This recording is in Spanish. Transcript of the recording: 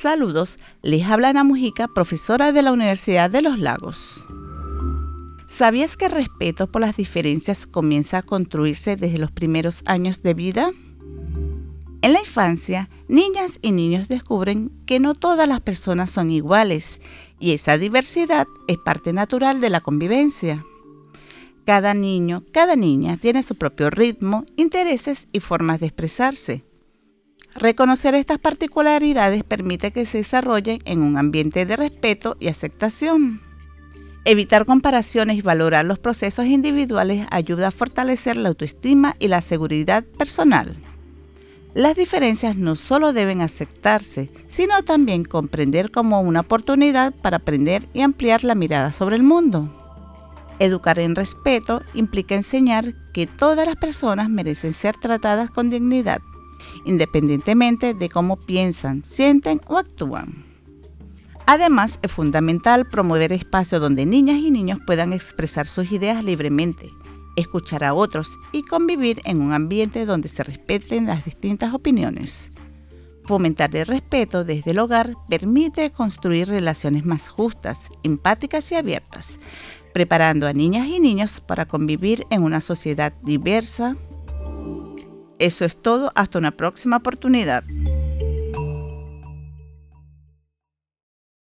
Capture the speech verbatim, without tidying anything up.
Saludos, les habla Ana Mujica, profesora de la Universidad de los Lagos. ¿Sabías que el respeto por las diferencias comienza a construirse desde los primeros años de vida? En la infancia, niñas y niños descubren que no todas las personas son iguales y esa diversidad es parte natural de la convivencia. Cada niño, cada niña tiene su propio ritmo, intereses y formas de expresarse. Reconocer estas particularidades permite que se desarrollen en un ambiente de respeto y aceptación. Evitar comparaciones y valorar los procesos individuales ayuda a fortalecer la autoestima y la seguridad personal. Las diferencias no solo deben aceptarse, sino también comprender como una oportunidad para aprender y ampliar la mirada sobre el mundo. Educar en respeto implica enseñar que todas las personas merecen ser tratadas con dignidad, independientemente de cómo piensan, sienten o actúan. Además, es fundamental promover espacios donde niñas y niños puedan expresar sus ideas libremente, escuchar a otros y convivir en un ambiente donde se respeten las distintas opiniones. Fomentar el respeto desde el hogar permite construir relaciones más justas, empáticas y abiertas, preparando a niñas y niños para convivir en una sociedad diversa. Eso es todo, hasta una próxima oportunidad.